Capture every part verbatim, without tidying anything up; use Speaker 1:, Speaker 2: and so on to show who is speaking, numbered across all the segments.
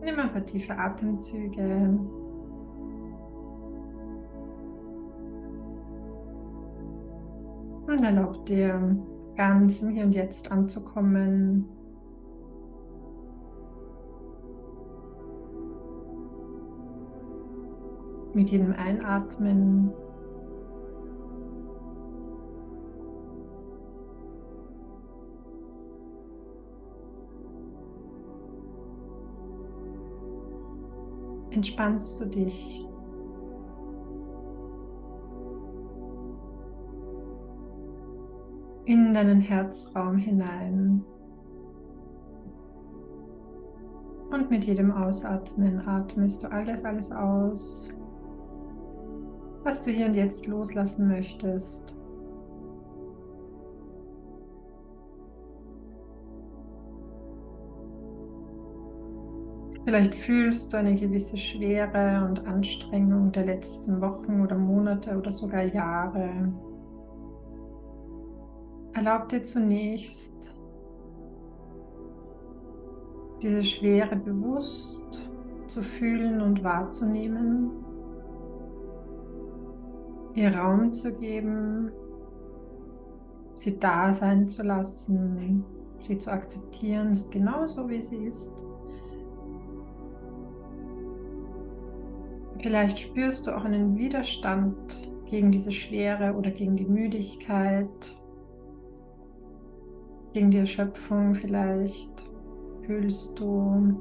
Speaker 1: Nimm ein paar tiefe Atemzüge. Und erlaub dir, ganz im Hier und Jetzt anzukommen. Mit jedem Einatmen entspannst du dich. In deinen Herzraum hinein. Und mit jedem Ausatmen atmest du alles, alles aus, was du hier und jetzt loslassen möchtest. Vielleicht fühlst du eine gewisse Schwere und Anstrengung der letzten Wochen oder Monate oder sogar Jahre. Erlaub dir zunächst, diese Schwere bewusst zu fühlen und wahrzunehmen, ihr Raum zu geben, sie da sein zu lassen, sie zu akzeptieren, so genauso wie sie ist. Vielleicht spürst du auch einen Widerstand gegen diese Schwere oder gegen die Müdigkeit, gegen die Erschöpfung vielleicht fühlst du.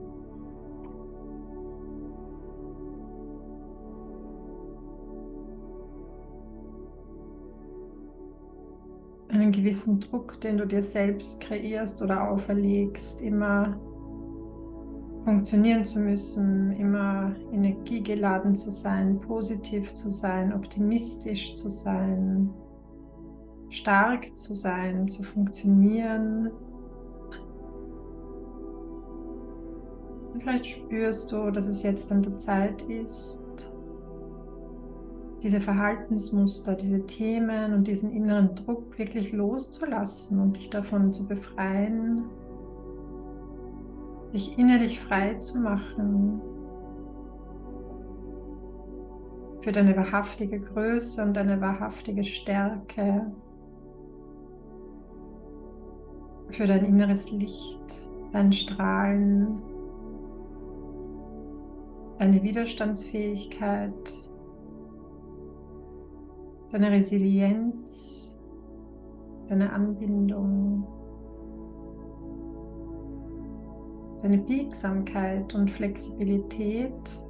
Speaker 1: Einen gewissen Druck, den du dir selbst kreierst oder auferlegst, immer funktionieren zu müssen, immer energiegeladen zu sein, positiv zu sein, optimistisch zu sein, stark zu sein, zu funktionieren. Und vielleicht spürst du, dass es jetzt an der Zeit ist, diese Verhaltensmuster, diese Themen und diesen inneren Druck wirklich loszulassen und dich davon zu befreien, dich innerlich frei zu machen für deine wahrhaftige Größe und deine wahrhaftige Stärke, für dein inneres Licht, dein Strahlen, deine Widerstandsfähigkeit, deine Resilienz, deine Anbindung, deine Biegsamkeit und Flexibilität.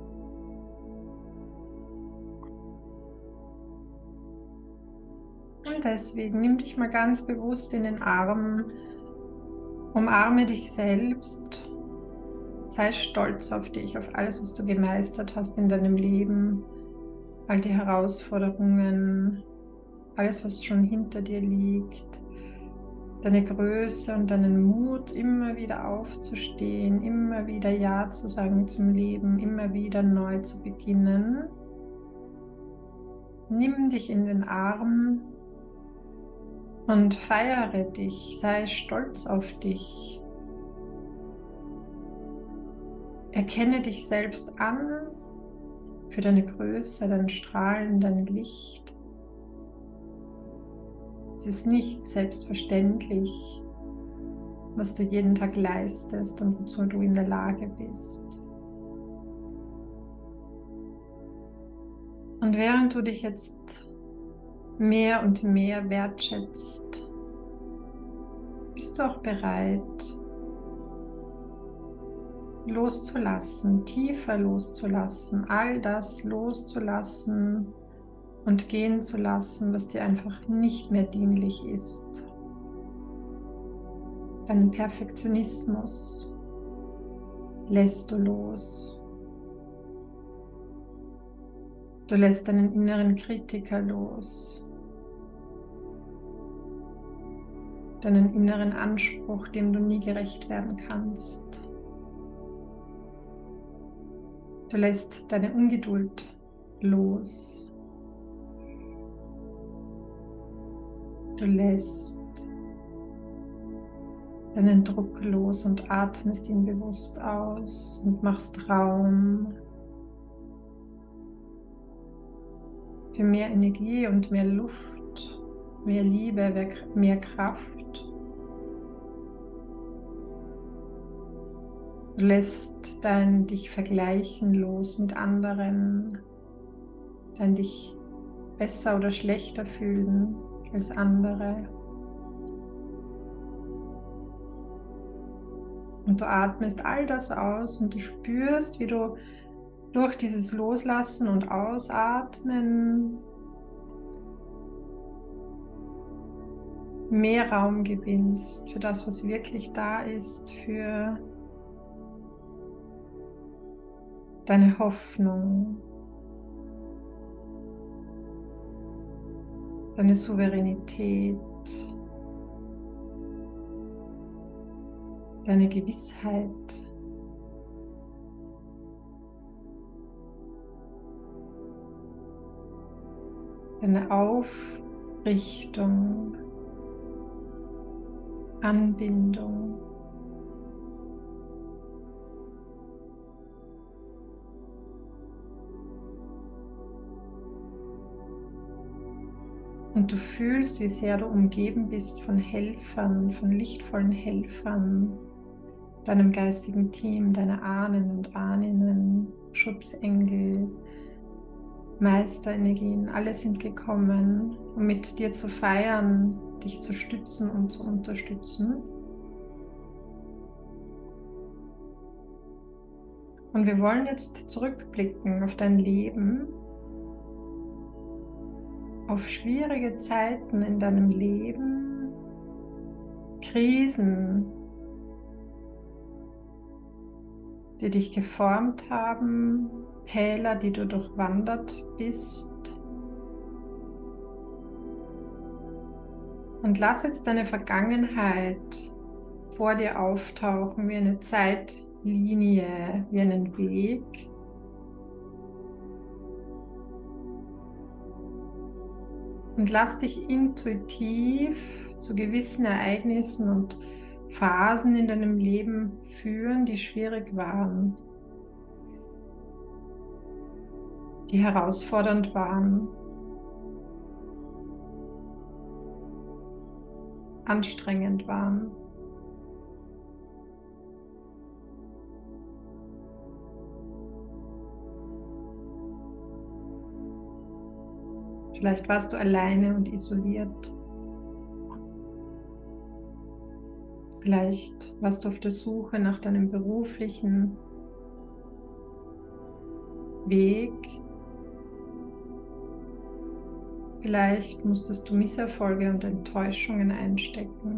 Speaker 1: Und deswegen nimm dich mal ganz bewusst in den Arm, umarme dich selbst, sei stolz auf dich, auf alles, was du gemeistert hast in deinem Leben, all die Herausforderungen, alles, was schon hinter dir liegt, deine Größe und deinen Mut, immer wieder aufzustehen, immer wieder Ja zu sagen zum Leben, immer wieder neu zu beginnen. Nimm dich in den Arm und feiere dich, sei stolz auf dich. Erkenne dich selbst an für deine Größe, dein Strahlen, dein Licht. Es ist nicht selbstverständlich, was du jeden Tag leistest und wozu du in der Lage bist. Und während du dich jetzt mehr und mehr wertschätzt, bist du auch bereit, loszulassen, tiefer loszulassen, all das loszulassen und gehen zu lassen, was dir einfach nicht mehr dienlich ist. Deinen Perfektionismus lässt du los. Du lässt deinen inneren Kritiker los. Deinen inneren Anspruch, dem du nie gerecht werden kannst. Du lässt deine Ungeduld los. Du lässt deinen Druck los und atmest ihn bewusst aus und machst Raum für mehr Energie und mehr Luft, mehr Liebe, mehr Kraft. Du lässt dein dich vergleichen los mit anderen, dein dich besser oder schlechter fühlen als andere. Und du atmest all das aus und du spürst, wie du durch dieses Loslassen und Ausatmen mehr Raum gewinnst für das, was wirklich da ist, für deine Hoffnung, deine Souveränität, deine Gewissheit. Deine Aufrichtung, Anbindung. Und du fühlst, wie sehr du umgeben bist von Helfern, von lichtvollen Helfern, deinem geistigen Team, deine Ahnen und Ahninnen, Schutzengel, Meisterenergien, alle sind gekommen, um mit dir zu feiern, dich zu stützen und zu unterstützen. Und wir wollen jetzt zurückblicken auf dein Leben, auf schwierige Zeiten in deinem Leben, Krisen, die dich geformt haben, Täler, die du durchwandert bist. Und lass jetzt deine Vergangenheit vor dir auftauchen wie eine Zeitlinie, wie einen Weg. Und lass dich intuitiv zu gewissen Ereignissen und Phasen in deinem Leben führen, die schwierig waren, die herausfordernd waren, anstrengend waren. Vielleicht warst du alleine und isoliert. Vielleicht warst du auf der Suche nach deinem beruflichen Weg. Vielleicht musstest du Misserfolge und Enttäuschungen einstecken.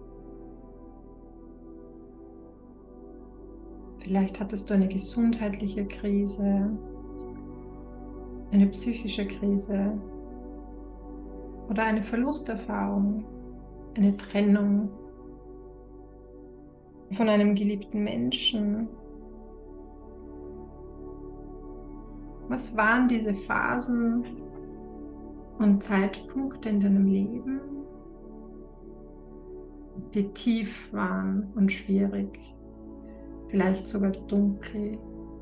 Speaker 1: Vielleicht hattest du eine gesundheitliche Krise, eine psychische Krise oder eine Verlusterfahrung, eine Trennung von einem geliebten Menschen. Was waren diese Phasen und Zeitpunkte in deinem Leben, die tief waren und schwierig, vielleicht sogar dunkel,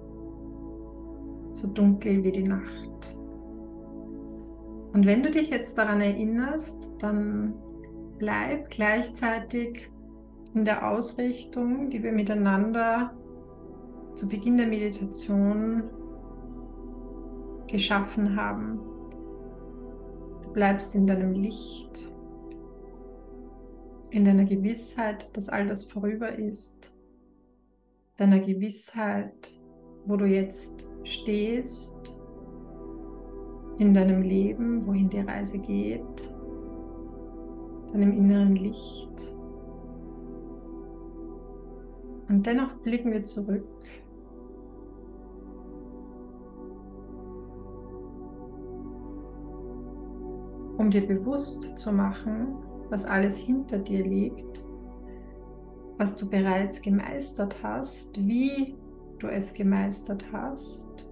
Speaker 1: so dunkel wie die Nacht? Und wenn du dich jetzt daran erinnerst, dann bleib gleichzeitig in der Ausrichtung, die wir miteinander zu Beginn der Meditation geschaffen haben. Du bleibst in deinem Licht, in deiner Gewissheit, dass all das vorüber ist, deiner Gewissheit, wo du jetzt stehst, in deinem Leben, wohin die Reise geht, deinem inneren Licht. Und dennoch blicken wir zurück. Um dir bewusst zu machen, was alles hinter dir liegt, was du bereits gemeistert hast, wie du es gemeistert hast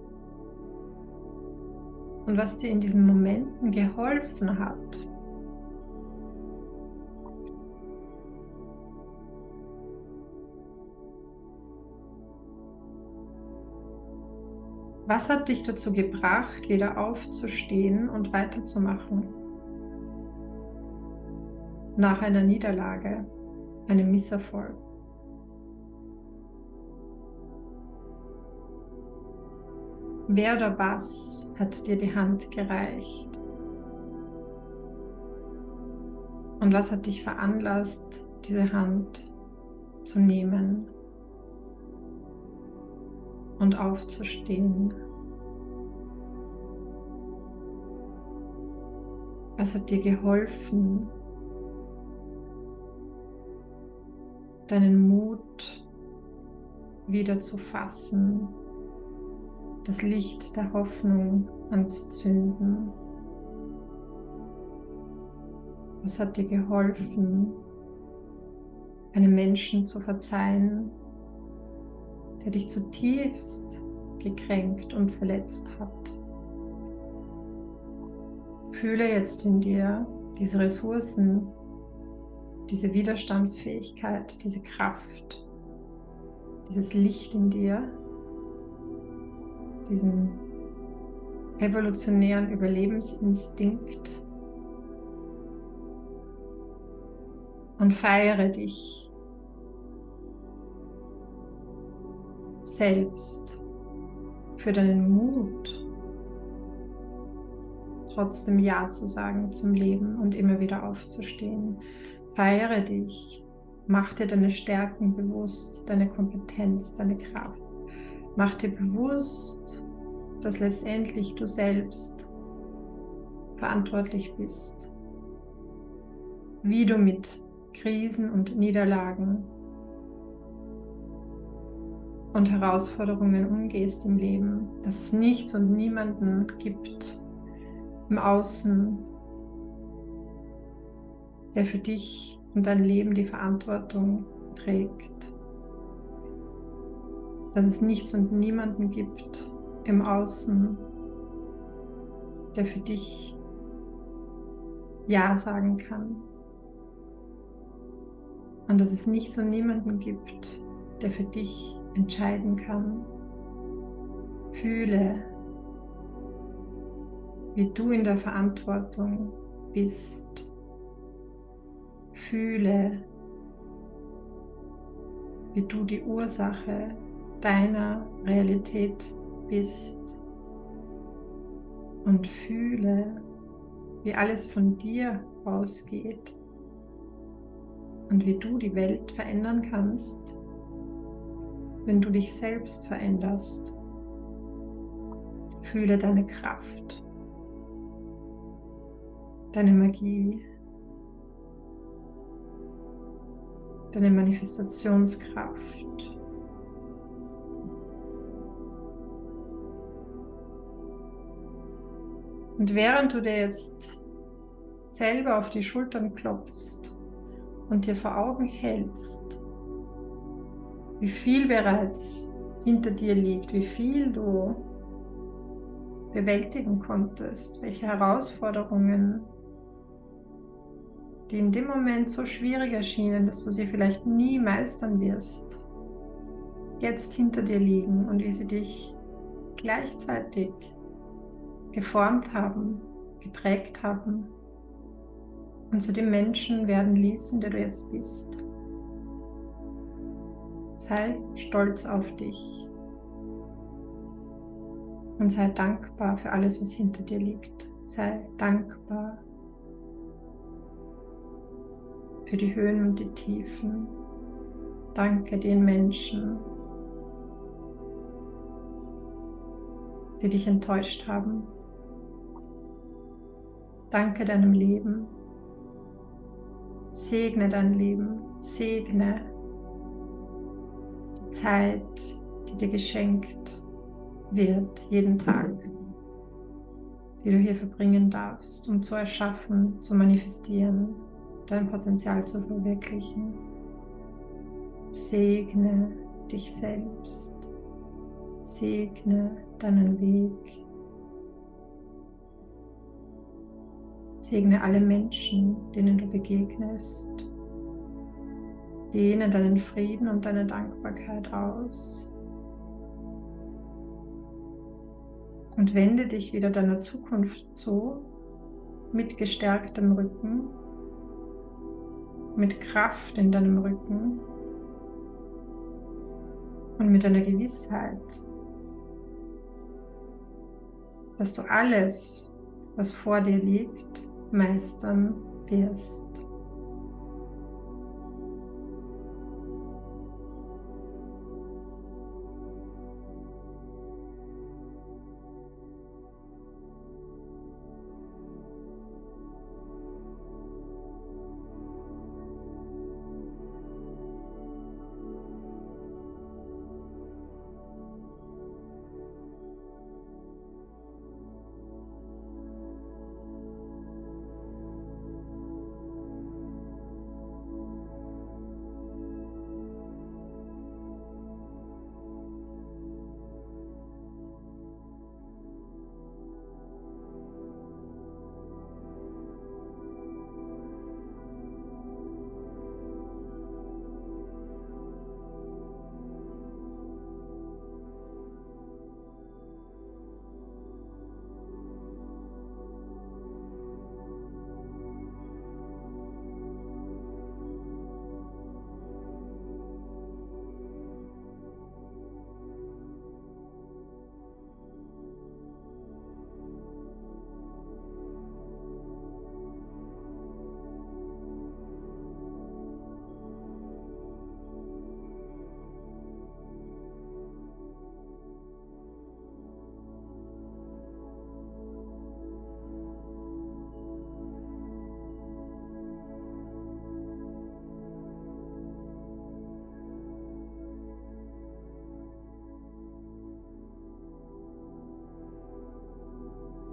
Speaker 1: und was dir in diesen Momenten geholfen hat. Was hat dich dazu gebracht, wieder aufzustehen und weiterzumachen? Nach einer Niederlage, einem Misserfolg. Wer oder was hat dir die Hand gereicht? Und was hat dich veranlasst, diese Hand zu nehmen und aufzustehen? Was hat dir geholfen, deinen Mut wieder zu fassen, das Licht der Hoffnung anzuzünden? Was hat dir geholfen, einem Menschen zu verzeihen, der dich zutiefst gekränkt und verletzt hat? Fühle jetzt in dir diese Ressourcen, diese Widerstandsfähigkeit, diese Kraft, dieses Licht in dir, diesen evolutionären Überlebensinstinkt und feiere dich selbst für deinen Mut, trotzdem Ja zu sagen zum Leben und immer wieder aufzustehen. Feiere dich, mach dir deine Stärken bewusst, deine Kompetenz, deine Kraft. Mach dir bewusst, dass letztendlich du selbst verantwortlich bist, wie du mit Krisen und Niederlagen und Herausforderungen umgehst im Leben, dass es nichts und niemanden gibt im Außen, der für dich und dein Leben die Verantwortung trägt. Dass es nichts und niemanden gibt im Außen, der für dich Ja sagen kann. Und dass es nichts und niemanden gibt, der für dich entscheiden kann. Fühle, wie du in der Verantwortung bist. Fühle, wie du die Ursache deiner Realität bist. Und fühle, wie alles von dir ausgeht und wie du die Welt verändern kannst, wenn du dich selbst veränderst. Fühle deine Kraft, deine Magie, deine Manifestationskraft. Und während du dir jetzt selber auf die Schultern klopfst und dir vor Augen hältst, wie viel bereits hinter dir liegt, wie viel du bewältigen konntest, welche Herausforderungen, die in dem Moment so schwierig erschienen, dass du sie vielleicht nie meistern wirst, jetzt hinter dir liegen und wie sie dich gleichzeitig geformt haben, geprägt haben und zu dem Menschen werden ließen, der du jetzt bist. Sei stolz auf dich und sei dankbar für alles, was hinter dir liegt. Sei dankbar für die Höhen und die Tiefen. Danke den Menschen, die dich enttäuscht haben. Danke deinem Leben. Segne dein Leben. Segne die Zeit, die dir geschenkt wird, jeden Tag, die du hier verbringen darfst, um zu erschaffen, zu manifestieren, dein Potenzial zu verwirklichen. Segne dich selbst. Segne deinen Weg. Segne alle Menschen, denen du begegnest. Dehne deinen Frieden und deine Dankbarkeit aus. Und wende dich wieder deiner Zukunft zu, mit gestärktem Rücken, mit Kraft in deinem Rücken und mit einer Gewissheit, dass du alles, was vor dir liegt, meistern wirst.